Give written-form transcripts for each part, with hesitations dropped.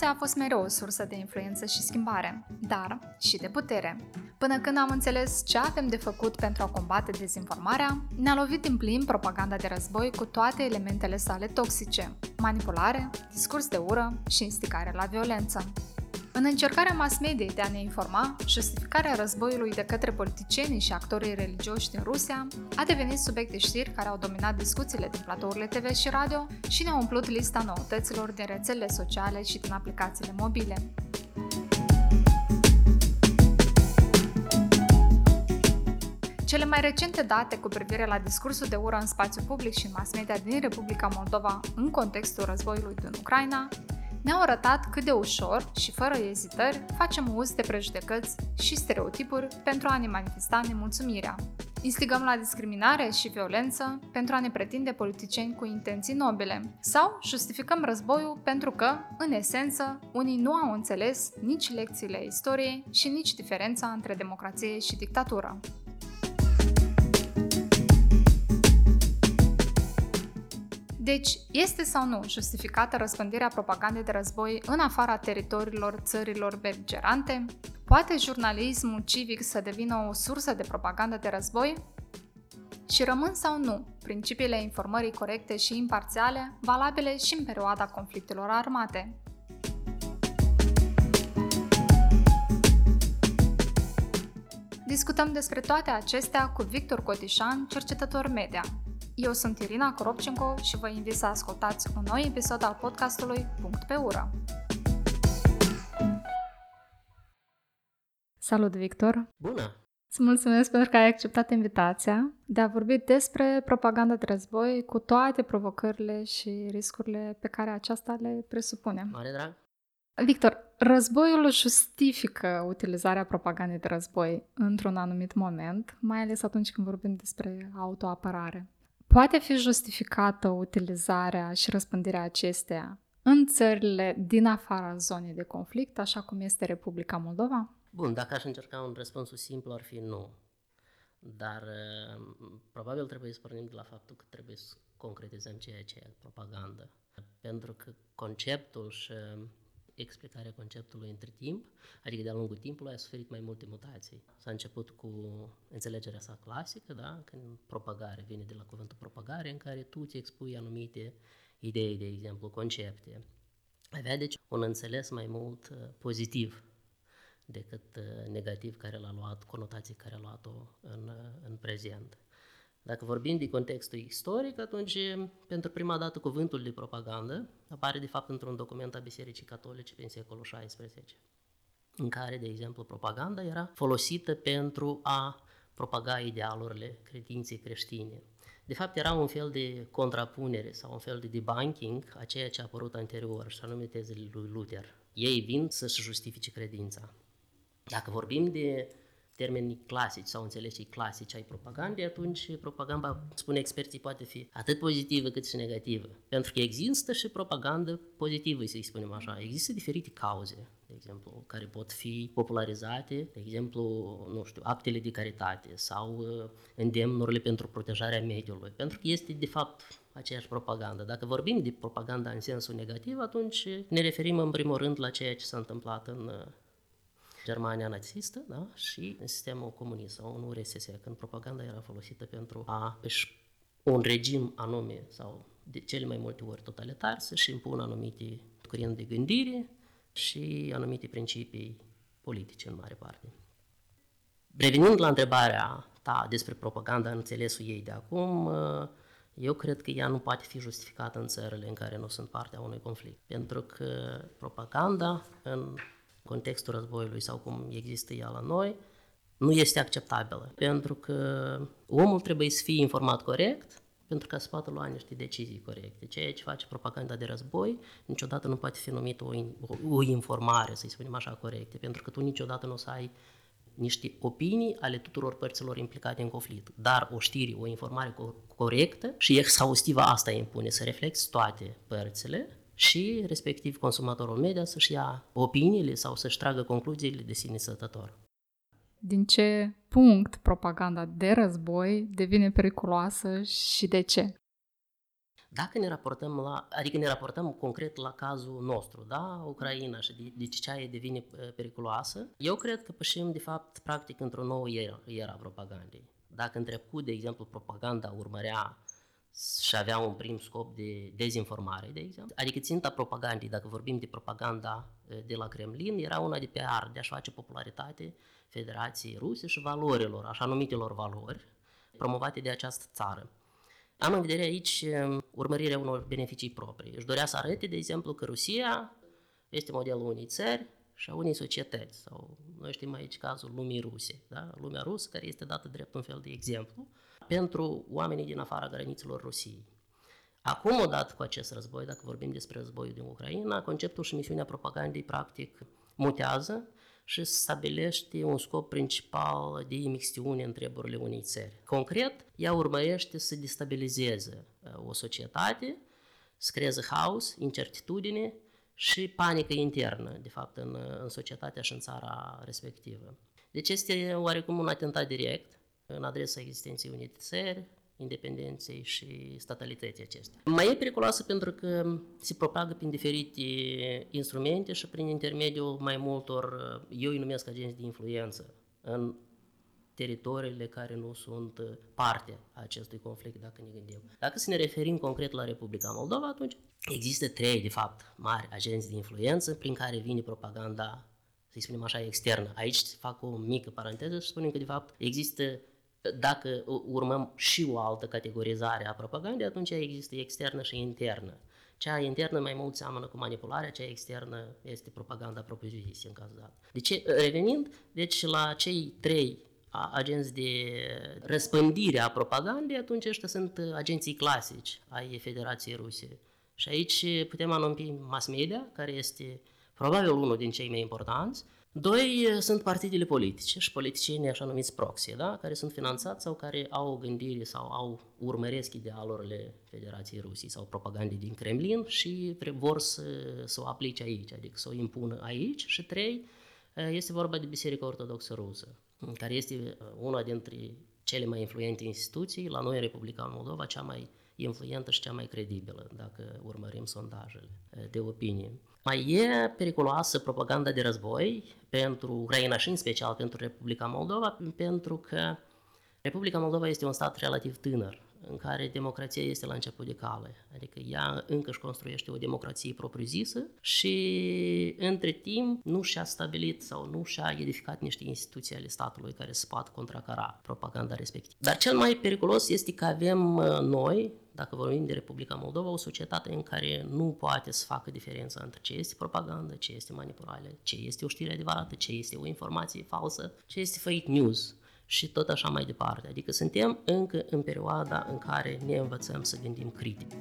Informația a fost mereu o sursă de influență și schimbare, dar și de putere. Până când am înțeles ce avem de făcut pentru a combate dezinformarea, ne-a lovit din plin propaganda de război cu toate elementele sale toxice: manipulare, discurs de ură și instigare la violență. În încercarea mass mediei de a ne informa, justificarea războiului de către politicienii și actorii religioși din Rusia a devenit subiect de știri care au dominat discuțiile din platourile TV și radio și ne-au umplut lista noutăților din rețelele sociale și din aplicațiile mobile. Cele mai recente date cu privire la discursul de ură în spațiu public și în mass media din Republica Moldova în contextul războiului din Ucraina ne-au arătat cât de ușor și fără ezitări facem uz de prejudecăți și stereotipuri pentru a ne manifesta nemulțumirea. Instigăm la discriminare și violență pentru a ne pretinde politicieni cu intenții nobile sau justificăm războiul pentru că, în esență, unii nu au înțeles nici lecțiile istoriei și nici diferența între democrație și dictatură. Deci, este sau nu justificată răspândirea propagandei de război în afara teritoriilor țărilor beligerante? Poate jurnalismul civic să devină o sursă de propagandă de război? Și rămân sau nu principiile informării corecte și imparțiale valabile și în perioada conflictelor armate? Discutăm despre toate acestea cu Victor Cotișan, cercetător media. Eu sunt Irina Coropcenco și vă invit să ascultați un nou episod al podcastului Punct pe ură. Salut, Victor! Bună! Îți mulțumesc pentru că ai acceptat invitația de a vorbi despre propaganda de război cu toate provocările și riscurile pe care aceasta le presupune. Mare drag! Victor, războiul justifică utilizarea propagandei de război într-un anumit moment, mai ales atunci când vorbim despre autoapărare. Poate fi justificată utilizarea și răspândirea acesteia în țările din afara zonei de conflict, așa cum este Republica Moldova? Bun, dacă aș încerca un răspuns simplu ar fi nu. Dar probabil trebuie să pornim de la faptul că trebuie să concretizăm ceea ce e propagandă. Pentru că conceptul și explicarea conceptului între timp, adică de-a lungul timpului, a suferit mai multe mutații. S-a început cu înțelegerea sa clasică, da? Când propagare vine de la cuvântul propagare, în care tu îți expui anumite idei, de exemplu, concepte. Avea deci un înțeles mai mult pozitiv decât negativ, care l-a luat, conotații care a luat-o în prezent. Dacă vorbim de contextul istoric, atunci, pentru prima dată, cuvântul de propagandă apare, de fapt, într-un document a Bisericii Catolice prin secolul XVI, în care, de exemplu, propaganda era folosită pentru a propaga idealurile credinței creștine. De fapt, era un fel de contrapunere sau un fel de debunking a ceea ce a apărut anterior, și anume tezele lui Luther. Ei vin să-și justifice credința. Dacă vorbim de termenii clasici sau înțelegeri clasici ai propagandei, atunci propaganda, spune experții, poate fi atât pozitivă cât și negativă. Pentru că există și propagandă pozitivă, să-i spunem așa. Există diferite cauze, de exemplu, care pot fi popularizate, de exemplu, nu știu, actele de caritate sau îndemnurile pentru protejarea mediului. Pentru că este, de fapt, aceeași propagandă. Dacă vorbim de propaganda în sensul negativ, atunci ne referim în primul rând la ceea ce s-a întâmplat în Germania nazistă, da? Și în sistemul comunist sau în URSS, când propaganda era folosită pentru un regim anume sau de cele mai multe ori totalitar să-și impună anumite curente de gândire și anumite principii politice în mare parte. Revenind la întrebarea ta despre propaganda în înțelesul ei de acum, eu cred că ea nu poate fi justificată în țările în care nu sunt partea unui conflict, pentru că propaganda în contextul războiului sau cum există ea la noi, nu este acceptabilă. Pentru că omul trebuie să fie informat corect, pentru ca să poată lua niște decizii corecte. Ceea ce face propaganda de război niciodată nu poate fi numită o informare, să-i spunem așa, corecte, pentru că tu niciodată nu o să ai niște opinii ale tuturor părților implicate în conflict. Dar o știre, o informare corectă și exhaustivă, asta impune, să reflecti toate părțile și, respectiv, consumatorul media să-și ia opiniile sau să-și tragă concluziile de sine stătător. Din ce punct propaganda de război devine periculoasă și de ce? Dacă ne raportăm adică ne raportăm concret la cazul nostru, da? Ucraina și de ce devine periculoasă, eu cred că pășim de fapt practic într-o nouă era propagandei. Dacă în trecut, de exemplu, propaganda urmărea și avea un prim scop de dezinformare, de exemplu, adică ținta propagandei, dacă vorbim de propaganda de la Kremlin, era una de PR, de a-și face popularitate Federației Ruse și valorilor, așa numitelor valori, promovate de această țară. Am în vedere aici urmărirea unor beneficii proprii. Își dorea să arate, de exemplu, că Rusia este modelul unei țări și a unei societăți. Sau noi știm aici cazul lumii ruse, da? Lumea rusă, care este dată drept un fel de exemplu pentru oamenii din afara granițelor Rusiei. Acum, odată cu acest război, dacă vorbim despre războiul din Ucraina, conceptul și misiunea propagandei practic mutează și stabilește un scop principal de imixtiune în treburile unei țări. Concret, ea urmărește să destabilizeze o societate, să creeze haos, incertitudine și panică internă, de fapt, în societatea și în țara respectivă. Deci este oarecum un atentat direct în adresa existenței unei țări, independenței și statalității acestea. Mai e periculoasă pentru că se propagă prin diferite instrumente și prin intermediul mai multor, eu îi numesc agenți de influență, în teritoriile care nu sunt parte a acestui conflict, dacă ne gândim. Dacă să ne referim concret la Republica Moldova, atunci există 3, de fapt, mari agenți de influență prin care vine propaganda, să-i spunem așa, externă. Aici fac o mică paranteză și spunem că, de fapt, există, dacă urmăm și o altă categorizare a propagandei, atunci există externă și internă. Cea internă mai mult seamănă cu manipularea, cea externă este propaganda propriu-zisă în cazul dat. Deci, revenind, deci la cei 3 agenți de răspândire a propagandei, atunci ăștia sunt agenții clasici ai Federației Ruse. Și aici putem anunți mass media, care este probabil unul din cei mai importanți. 2 sunt partidele politice și politicienii așa numiți proxy, da? Care sunt finanțați sau care au o gândire sau urmăresc idealurile Federației Rusiei sau propagandei din Kremlin și vor să o aplice aici, adică să o impună aici. Și 3, este vorba de Biserica Ortodoxă Rusă, care este una dintre cele mai influente instituții, la noi în Republica Moldova, cea mai influentă și cea mai credibilă, dacă urmărim sondajele de opinie. Mai e periculoasă propaganda de război pentru Ucraina și în special pentru Republica Moldova, pentru că Republica Moldova este un stat relativ tânăr, în care democrația este la început de cale, adică ea încă își construiește o democrație propriu-zisă și între timp nu și-a stabilit sau nu și-a edificat niște instituții ale statului care să poată contracara propaganda respectivă. Dar cel mai periculos este că avem noi, dacă vorbim de Republica Moldova, o societate în care nu poate să facă diferența între ce este propagandă, ce este manipulare, ce este o știre adevărată, ce este o informație falsă, ce este fake news și tot așa mai departe. Adică suntem încă în perioada în care ne învățăm să gândim critic.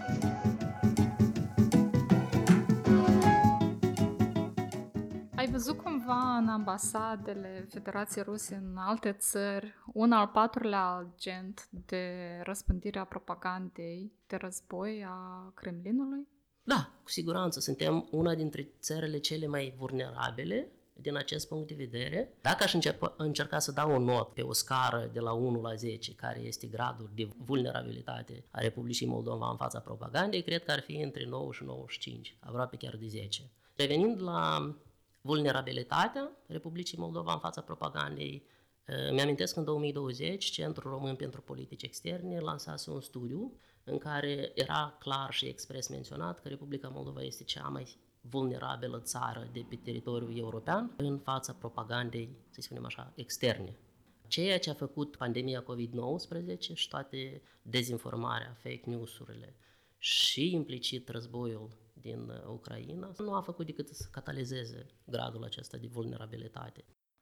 Ai văzut cumva în ambasadele Federației Ruse în alte țări un al 4-lea agent de răspândire a propagandei de război a Kremlinului? Da, cu siguranță. Suntem una dintre țările cele mai vulnerabile din acest punct de vedere. Dacă aș încerca să dau o notă pe o scară de la 1 la 10, care este gradul de vulnerabilitate a Republicii Moldova în fața propagandei, cred că ar fi între 9 și 95, aproape chiar de 10. Revenind la vulnerabilitatea Republicii Moldova în fața propagandei, mi-amintesc că în 2020 Centrul Român pentru Politici Externe lansase un studiu în care era clar și expres menționat că Republica Moldova este cea mai vulnerabilă țară de pe teritoriul european în fața propagandei, să spunem așa, externe. Ceea ce a făcut pandemia COVID-19 și toate dezinformarea, fake news-urile și implicit războiul din Ucraina nu a făcut decât să catalizeze gradul acesta de vulnerabilitate.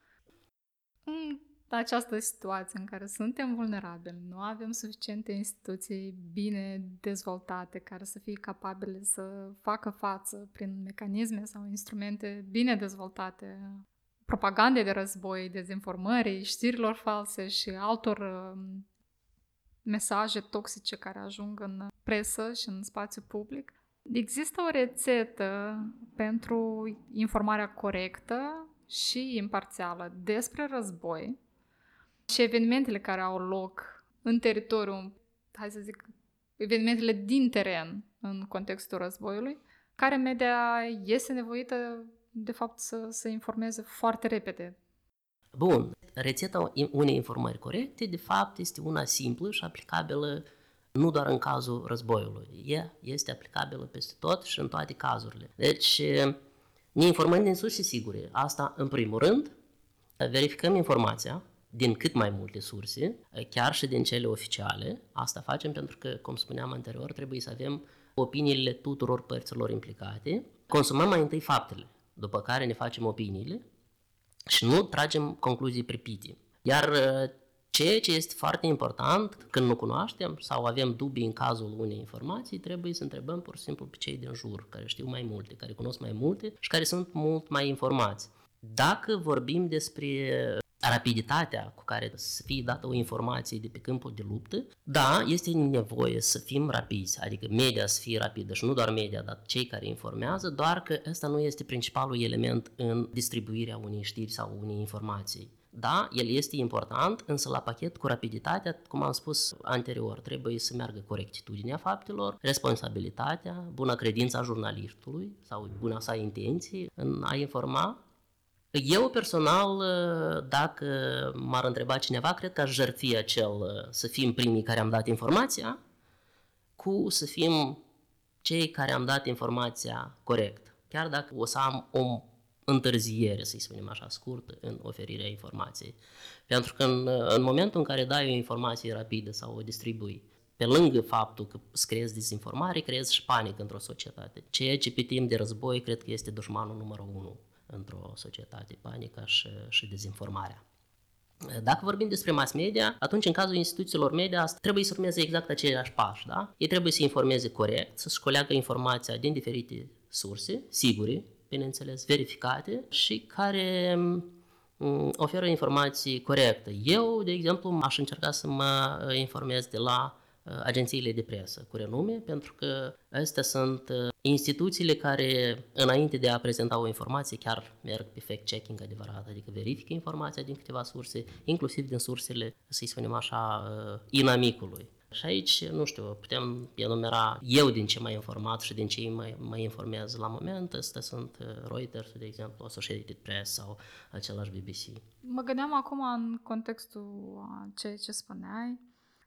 Această situație în care suntem vulnerabili, nu avem suficiente instituții bine dezvoltate care să fie capabile să facă față prin mecanisme sau instrumente bine dezvoltate propagandei de război, dezinformării, știrilor false și altor mesaje toxice care ajung în presă și în spațiu public. Există o rețetă pentru informarea corectă și imparțială despre război și evenimentele care au loc în teritoriul, hai să zic, evenimentele din teren în contextul războiului, care media este nevoită, de fapt, să informeze foarte repede. Bun, rețeta unei informări corecte, de fapt, este una simplă și aplicabilă nu doar în cazul războiului. Ea este aplicabilă peste tot și în toate cazurile. Deci, ne informăm din surse sigure. Asta, în primul rând, verificăm informația din cât mai multe surse, chiar și din cele oficiale. Asta facem pentru că, cum spuneam anterior, trebuie să avem opiniile tuturor părților implicate. Consumăm mai întâi faptele, după care ne facem opiniile și nu tragem concluzii pripite. Iar ceea ce este foarte important, când nu cunoaștem sau avem dubii în cazul unei informații, trebuie să întrebăm pur și simplu pe cei din jur, care știu mai multe, care cunosc mai multe și care sunt mult mai informați. Dacă vorbim despre rapiditatea cu care să fie dată o informație de pe câmpul de luptă, da, este nevoie să fim rapizi, adică media să fie rapidă și nu doar media, dar cei care informează, doar că ăsta nu este principalul element în distribuirea unei știri sau unei informații. Da, el este important, însă la pachet cu rapiditatea, cum am spus anterior, trebuie să meargă corectitudinea faptelor, responsabilitatea, buna credința jurnalistului sau buna sa intenție în a informa. Eu personal, dacă m-ar întreba cineva, cred că aș jertfi acel să fim primii care am dat informația cu să fim cei care am dat informația corect. Chiar dacă o să am o întârziere, să-i spunem așa, scurtă în oferirea informației. Pentru că în momentul în care dai o informație rapidă sau o distribui, pe lângă faptul că îți creezi dezinformare, creezi și panică într-o societate. Ceea ce pe timp de război cred că este dușmanul numărul 1 într-o societate, panica și dezinformarea. Dacă vorbim despre mass media, atunci în cazul instituțiilor media trebuie să urmeze exact aceiași pași. Da? Ei trebuie să informeze corect, să scoleagă informația din diferite surse, sigure, bineînțeles, verificate și care oferă informații corecte. Eu, de exemplu, aș încerca să mă informez de la agențiile de presă cu renume, pentru că astea sunt instituțiile care, înainte de a prezenta o informație, chiar merg pe fact-checking adevărat, adică verifică informația din câteva surse, inclusiv din sursele, să-i spunem așa, inamicului. Și aici, nu știu, putem enumera eu din ce m-am informat și din ce mă informez la moment. Astea sunt Reuters, de exemplu, Associated Press sau același BBC. Mă gândeam acum în contextul a ceea ce spuneai,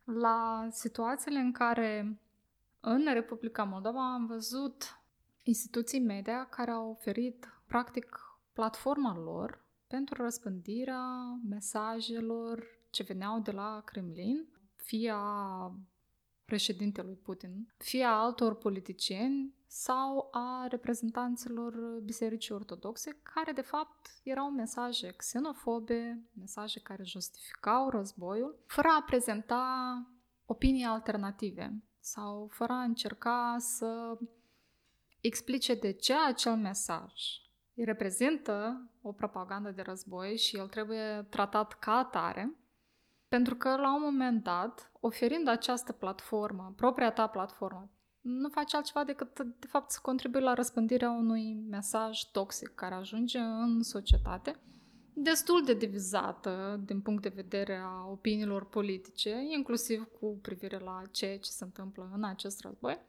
la situațiile în care în Republica Moldova am văzut instituții media care au oferit, practic, platforma lor pentru răspândirea mesajelor ce veneau de la Kremlin, fie a președintelui Putin, fie a altor politicieni sau a reprezentanților Bisericii Ortodoxe, care de fapt erau mesaje xenofobe, mesaje care justificau războiul, fără a prezenta opinii alternative sau fără a încerca să explice de ce acel mesaj reprezintă o propagandă de război și el trebuie tratat ca atare, pentru că la un moment dat, oferind această platformă, propria ta platformă, nu faci altceva decât, de fapt, să contribui la răspândirea unui mesaj toxic care ajunge în societate, destul de divizată din punct de vedere a opiniilor politice, inclusiv cu privire la ceea ce se întâmplă în acest război,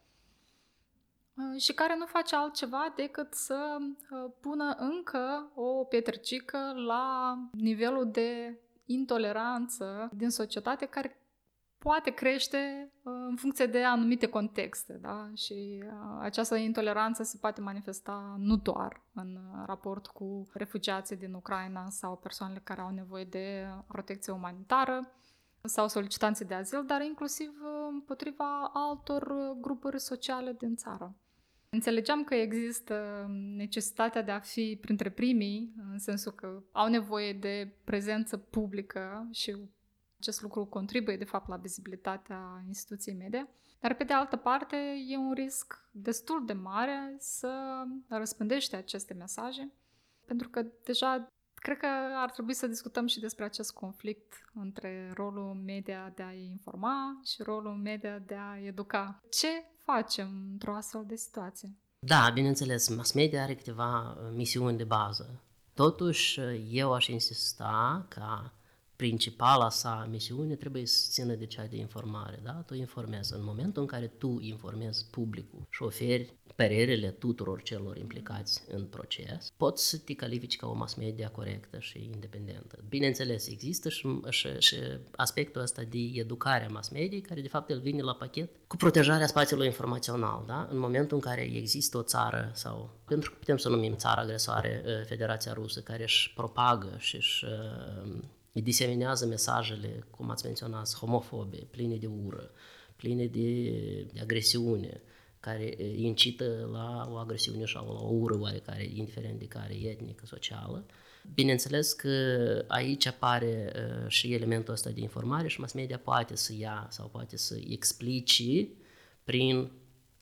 și care nu face altceva decât să pună încă o pietricică la nivelul de intoleranță din societate care poate crește în funcție de anumite contexte, da? Și această intoleranță se poate manifesta nu doar în raport cu refugiații din Ucraina sau persoanele care au nevoie de protecție umanitară sau solicitanții de azil, dar inclusiv împotriva altor grupuri sociale din țară. Înțelegeam că există necesitatea de a fi printre primii, în sensul că au nevoie de prezență publică și acest lucru contribuie, de fapt, la vizibilitatea instituției media, dar, pe de altă parte, e un risc destul de mare să răspândești aceste mesaje, pentru că deja cred că ar trebui să discutăm și despre acest conflict între rolul media de a informa și rolul media de a educa. Ce facem într-o astfel de situație? Da, bineînțeles, mass media are câteva misiuni de bază. Totuși, eu aș insista ca principala sa misiune trebuie să țină de cea de informare, da? Tu informezi. În momentul în care tu informezi publicul și oferi părerile tuturor celor implicați în proces, poți să te califici ca o mass media corectă și independentă. Bineînțeles, există și aspectul ăsta de educare a mass media, care de fapt el vine la pachet cu protejarea spațiului informațional, da? În momentul în care există o țară sau, pentru că putem să numim țara agresoare Federația Rusă, care își propagă și își diseminează mesajele, cum ați menționat, homofobe, pline de ură, pline de agresiune, care incită la o agresiune sau la o ură oarecare, indiferent de care, etnică, socială. Bineînțeles că aici apare și elementul ăsta de informare și mass media poate să ia sau poate să explice prin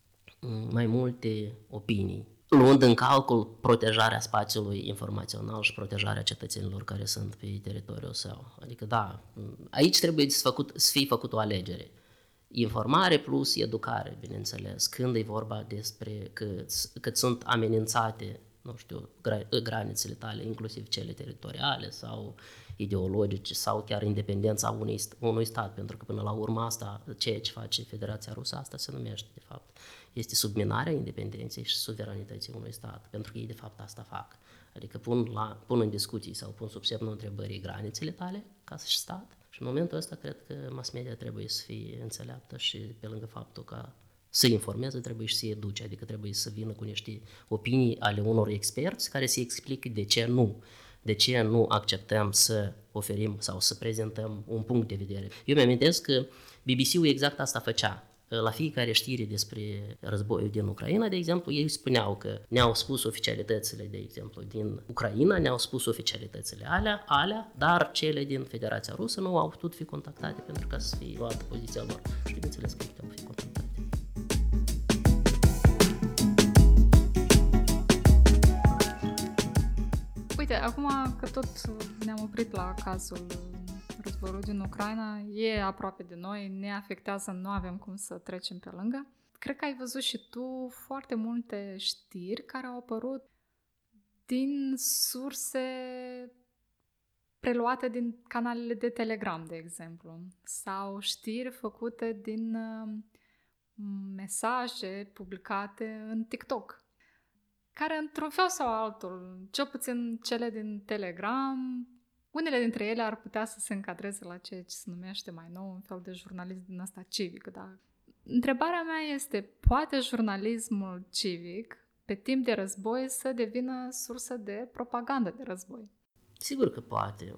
mai multe opinii, luând în calcul protejarea spațiului informațional și protejarea cetățenilor care sunt pe teritoriul său. Adică da, aici trebuie să fie făcut o alegere. Informare plus educare, bineînțeles, când e vorba despre că sunt amenințate, nu știu, granițele tale, inclusiv cele teritoriale sau ideologice sau chiar independența unui stat, pentru că până la urmă asta, ceea ce face Federația Rusă, asta se numește de fapt. Este subminarea independenței și suveranității unui stat, pentru că ei de fapt asta fac. Adică pun în discuții sau pun sub semnul întrebării granițele tale ca și stat. Și în momentul ăsta cred că mass media trebuie să fie înțeleaptă și pe lângă faptul că să informeze, trebuie și să educe, adică trebuie să vină cu niște opinii ale unor experți care să explică de ce nu acceptăm să oferim sau să prezentăm un punct de vedere. Eu mi-amintesc că BBC-ul exact asta făcea. La fiecare știre despre războiul din Ucraina, de exemplu, ei spuneau că ne-au spus oficialitățile, de exemplu, din Ucraina, ne-au spus oficialitățile alea, dar cele din Federația Rusă nu au putut fi contactate pentru ca să fie luată poziția lor. Și bineînțeles că puteau fi contactate. Uite, acum că tot ne-am oprit la cazul războiul din Ucraina, e aproape de noi, ne afectează, nu avem cum să trecem pe lângă. Cred că ai văzut și tu foarte multe știri care au apărut din surse preluate din canalele de Telegram, de exemplu, sau știri făcute din mesaje publicate în TikTok, care într-un fel sau altul, cel puțin cele din Telegram, unele dintre ele ar putea să se încadreze la ceea ce se numește mai nou un fel de jurnalism din ăsta civic. Dar întrebarea mea este, poate jurnalismul civic pe timp de război să devină sursă de propagandă de război? Sigur că poate,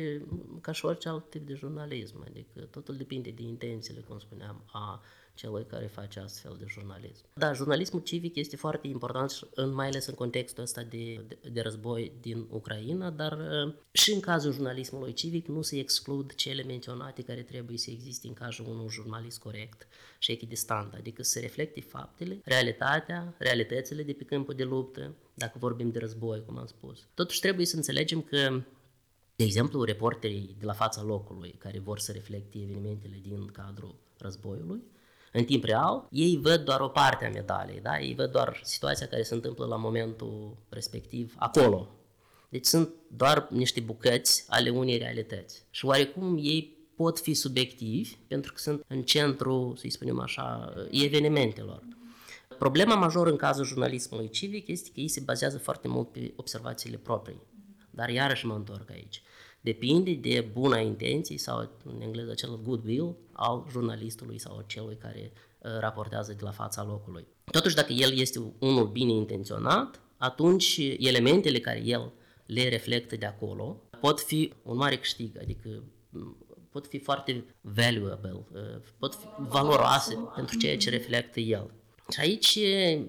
ca și orice alt tip de jurnalism, adică totul depinde de intențiile, cum spuneam, a celui care face astfel de jurnalism. Da, jurnalismul civic este foarte important, mai ales în contextul ăsta de război din Ucraina, dar și în cazul jurnalismului civic nu se exclud cele menționate care trebuie să existe în cazul unui jurnalist corect și echidistant, adică să reflecte faptele, realitățile de pe câmpul de luptă, dacă vorbim de război, cum am spus. Totuși trebuie să înțelegem că, de exemplu, reporterii de la fața locului care vor să reflecte evenimentele din cadrul războiului, în timp real, ei văd doar o parte a medaliei, da? Ei văd doar situația care se întâmplă la momentul respectiv acolo. Deci sunt doar niște bucăți ale unei realități. Și oarecum ei pot fi subiectivi pentru că sunt în centru, să-i spunem așa, evenimentelor. Problema majoră în cazul jurnalismului civic este că ei se bazează foarte mult pe observațiile proprii. Dar iarăși mă întorc aici. Depinde de buna intenție sau, în engleză, acel goodwill al jurnalistului sau celui care raportează de la fața locului. Totuși, dacă el este unul bine intenționat, atunci elementele care el le reflectă de acolo pot fi un mare câștig, adică pot fi foarte valuable, pot fi valoroase pentru ceea ce reflectă el. Și aici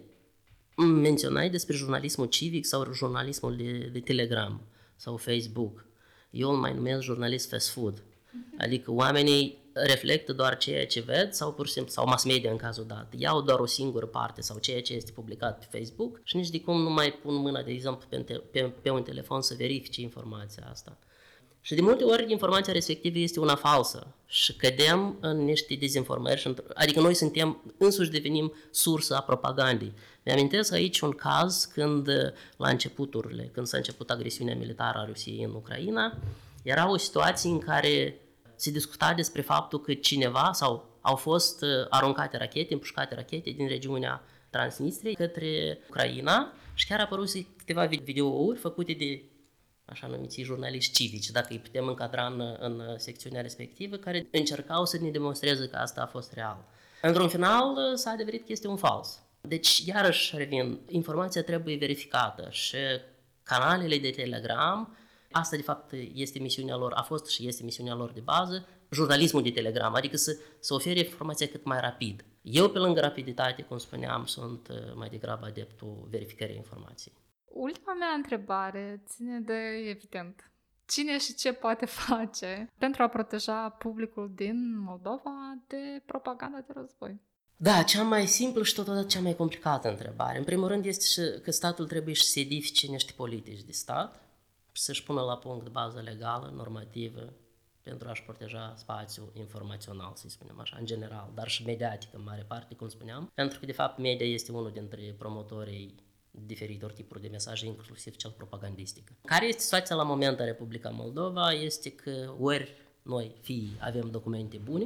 menționai despre jurnalismul civic sau jurnalismul de Telegram sau Facebook. Eu îl mai numesc jurnalist fast food. Adică oamenii reflectă doar ceea ce ved sau pur și simplu, sau mass media în cazul dat. Iau doar o singură parte sau ceea ce este publicat pe Facebook și nici de cum nu mai pun mâna, de exemplu, pe un telefon să verifice informația asta. Și de multe ori informația respectivă este una falsă și cădem în niște dezinformări, adică noi însuși devenim sursă a propagandei. Mi-amintesc aici un caz când s-a început agresiunea militară a Rusiei în Ucraina, Era o situație în care se discuta despre faptul că cineva sau au fost aruncate rachete, împușcate rachete din regiunea Transnistriei către Ucraina și chiar apărut câteva videouri făcute de așa numiți jurnaliști civici, dacă îi putem încadra în secțiunea respectivă, care încercau să ne demonstreze că asta a fost real. Într-un final s-a adeverit că este un fals. Deci, iarăși revin, informația trebuie verificată și canalele de Telegram, asta de fapt este misiunea lor, a fost și este misiunea lor de bază, jurnalismul de Telegram, adică să ofere informația cât mai rapid. Eu, pe lângă rapiditate, cum spuneam, sunt mai degrabă adeptul verificării informației. Ultima mea întrebare ține de, evident, cine și ce poate face pentru a proteja publicul din Moldova de propaganda de război? Da, cea mai simplă și totodată cea mai complicată întrebare. În primul rând este că statul trebuie să edifice niște politici de stat, să-și pună la punct bază legală, normativă, pentru a-și proteja spațiul informațional, să-i spunem așa, în general, dar și mediatic în mare parte, cum spuneam, pentru că, de fapt, media este unul dintre promotorii diferitor tipuri de mesaje, inclusiv cel propagandistic. Care este situația la moment în Republica Moldova? Este că ori noi, fii, avem documente bune,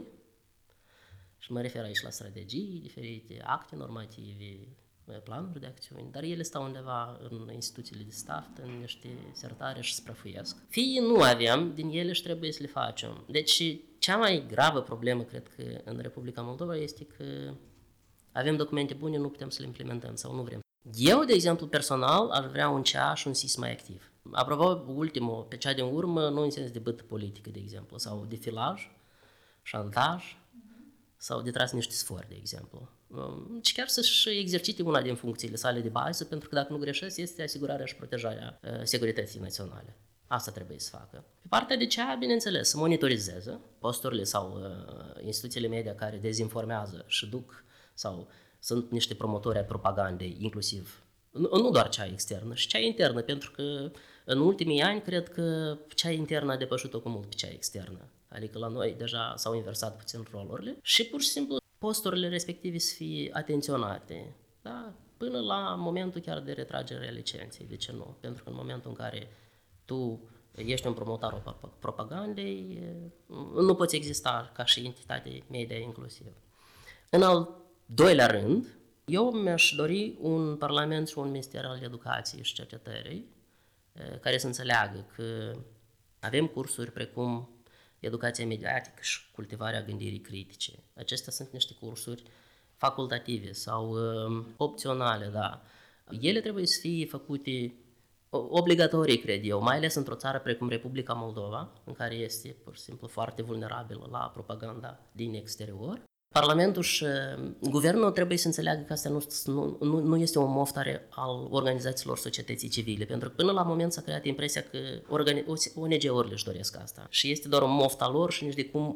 și mă refer aici la strategii, diferite acte normative, planuri de acțiuni, dar ele stau undeva în instituțiile de stat, în niște sertare și se prăfuiesc. Fie nu avem din ele și trebuie să le facem. Deci cea mai gravă problemă, cred că, în Republica Moldova este că avem documente bune, nu putem să le implementăm sau nu vrem. Eu, de exemplu, personal, aș vrea un CA și un SIS mai activ. Apropo, ultimul, pe cea din urmă, nu în sens de bătă politică, de exemplu, sau de filaj, șantaj, sau de tras niște sfori, de exemplu. Și chiar să-și exercite una din funcțiile sale de bază, pentru că dacă nu greșesc, este asigurarea și protejarea securității naționale. Asta trebuie să facă. Pe partea de cea, bineînțeles, să monitorizeze posturile sau instituțiile media care dezinformează și duc sau sunt niște promotori ai propagandei, inclusiv, nu doar cea externă, și cea internă, pentru că în ultimii ani cred că cea internă a depășit-o cu mult pe cea externă. Adică la noi deja s-au inversat puțin rolurile și pur și simplu posturile respective să fie atenționate, da? Până la momentul chiar de retragere a licenței, de ce nu? Pentru că în momentul în care tu ești un promotor al propagandei, nu poți exista ca și entitate media inclusiv. În al doilea rând, eu mi-aș dori un Parlament și un Minister al Educației și Cercetării care să înțeleagă că avem cursuri precum educația mediatică și cultivarea gândirii critice. Acestea sunt niște cursuri facultative sau opționale, da. Ele trebuie să fie făcute obligatorii, cred eu, mai ales într-o țară precum Republica Moldova, în care este pur și simplu foarte vulnerabilă la propaganda din exterior. Parlamentul și guvernul trebuie să înțeleagă că asta nu este o moftare al organizațiilor societății civile, pentru că până la moment s-a creat impresia că ONG-urile își doresc asta și este doar o mofta lor și nici de cum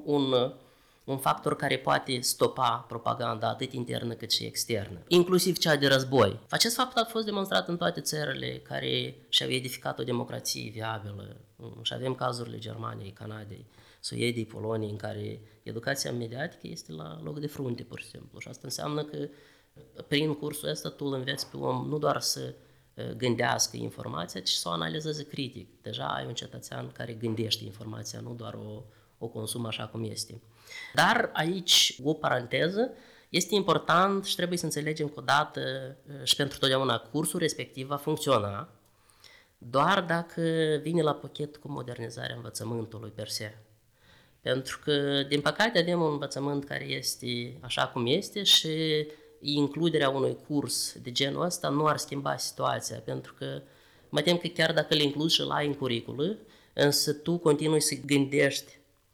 un factor care poate stopa propaganda atât internă cât și externă, inclusiv cea de război. Acest fapt a fost demonstrat în toate țările care și-au edificat o democrație viabilă și avem cazurile Germaniei, Canadei, Suediei, Poloniei, în care educația mediatică este la loc de frunte, pur și simplu. Și asta înseamnă că prin cursul ăsta tu îl înveți pe om nu doar să gândească informația, ci să o analizeze critic. Deja ai un cetățean care gândește informația, nu doar o consumă așa cum este. Dar aici, o paranteză, este important și trebuie să înțelegem că odată și pentru totdeauna cursul respectiv va funcționa doar dacă vine la pachet cu modernizarea învățământului per se. Pentru că, din păcate, avem un învățământ care este așa cum este și includerea unui curs de genul ăsta nu ar schimba situația, pentru că mă tem că chiar dacă le incluzi și la în curriculă, însă tu continui să gândești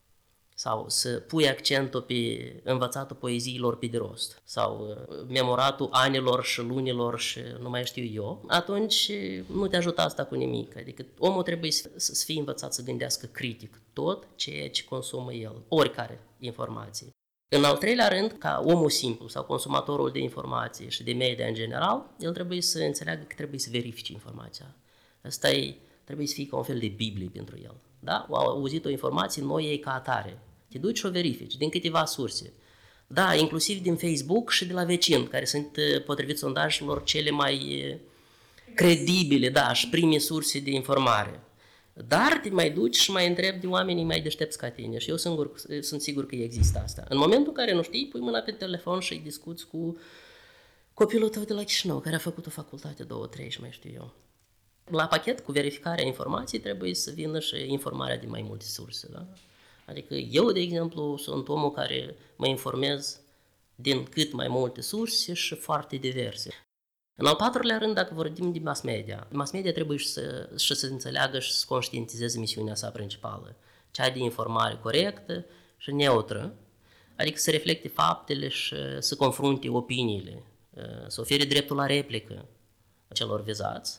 sau să pui accentul pe învățatul poeziilor pe de rost sau memoratul anilor și lunilor și nu mai știu eu, atunci nu te ajută asta cu nimic. Adică omul trebuie să fie învățat să gândească critic tot ceea ce consumă el, oricare informație. În al treilea rând, ca omul simplu sau consumatorul de informație și de media în general, el trebuie să înțeleagă că trebuie să verifice informația. Asta trebuie să fie ca un fel de Biblie pentru el. Da? Au auzit o informație, noi ei ca atare. Te duci și o verifici din câteva surse. Da, inclusiv din Facebook și de la vecini, care sunt, potrivit sondajelor, cele mai credibile, da, și prime surse de informare. Dar te mai duci și mai întrebi de oamenii mai deștepți ca tine și eu sunt sigur că există asta. În momentul în care nu știi, pui mâna pe telefon și îi discuți cu copilul tău de la Chișinău, care a făcut o facultate 2-3 și mai știu eu. La pachet cu verificarea informației trebuie să vină și informarea din mai multe surse. Da? Adică eu, de exemplu, sunt omul care mă informez din cât mai multe surse și foarte diverse. În al patrulea rând, dacă vorbim de mass media trebuie să înțeleagă și să conștientizeze misiunea sa principală, cea de informare corectă și neutră, adică să reflecte faptele și să confrunte opiniile, să ofere dreptul la replică celor vizați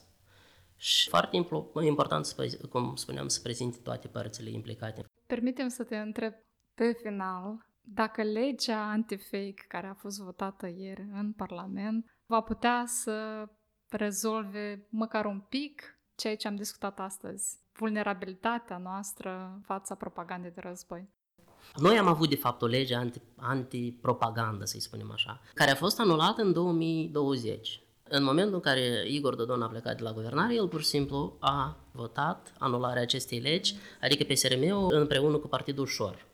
și foarte important, cum spuneam, să prezinte toate părțile implicate. Permitem să te întreb pe final dacă legea anti-fake care a fost votată ieri în Parlament va putea să rezolve măcar un pic ceea ce am discutat astăzi, vulnerabilitatea noastră în fața propagandei de război. Noi am avut, de fapt, o lege anti-propagandă, să-i spunem așa, care a fost anulată în 2020. În momentul în care Igor Dodon a plecat de la guvernare, el pur și simplu a votat anularea acestei legi, adică PSRM-ul împreună cu Partidul Ușor.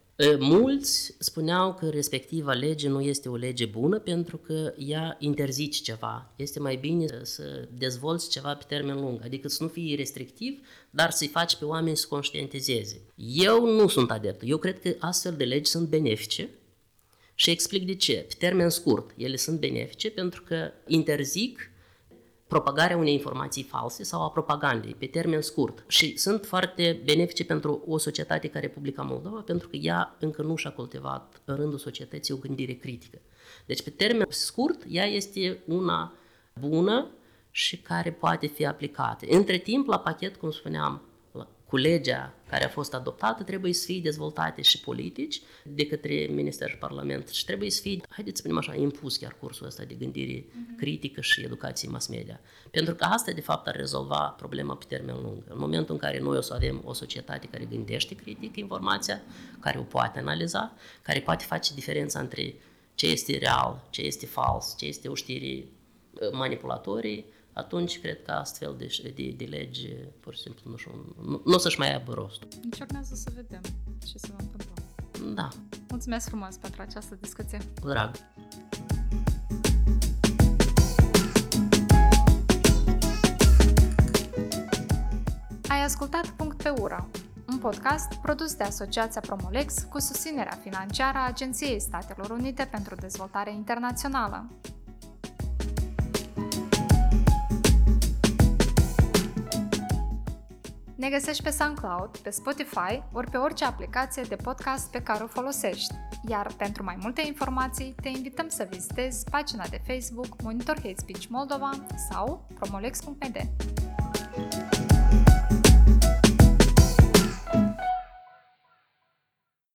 Mulți spuneau că respectiva lege nu este o lege bună pentru că ea interzice ceva. Este mai bine să dezvolți ceva pe termen lung, adică să nu fii restrictiv, dar să-i faci pe oameni să conștientizeze. Eu nu sunt adept. Eu cred că astfel de legi sunt benefice și explic de ce. Pe termen scurt, ele sunt benefice pentru că interzic propagarea unei informații false sau a propagandei pe termen scurt și sunt foarte benefice pentru o societate ca Republica Moldova pentru că ea încă nu și-a cultivat în rândul societății o gândire critică. Deci pe termen scurt ea este una bună și care poate fi aplicată. Între timp, la pachet, cum spuneam, cu legea care a fost adoptată, trebuie să fie dezvoltate și politici de către Minister și Parlament și trebuie să fie, haideți să spunem așa, impus chiar cursul ăsta de gândire critică și educație mass media. Pentru că asta, de fapt, ar rezolva problema pe termen lung. În momentul în care noi o să avem o societate care gândește critic informația, care o poate analiza, care poate face diferența între ce este real, ce este fals, ce este o știre manipulatorii, atunci cred că astfel de legi, pur și simplu, nu o să-și mai aibă rostul. Deci urmează să vedem ce se va întâmpla. Da. Mulțumesc frumos pentru această discuție. Cu drag. Ai ascultat Punct pe Ură, un podcast produs de Asociația Promolex cu susținerea financiară a Agenției Statelor Unite pentru Dezvoltare Internațională. Ne găsești pe SoundCloud, pe Spotify, ori pe orice aplicație de podcast pe care o folosești. Iar pentru mai multe informații, te invităm să vizitezi pagina de Facebook Monitor Hate Speech Moldova sau promolex.md.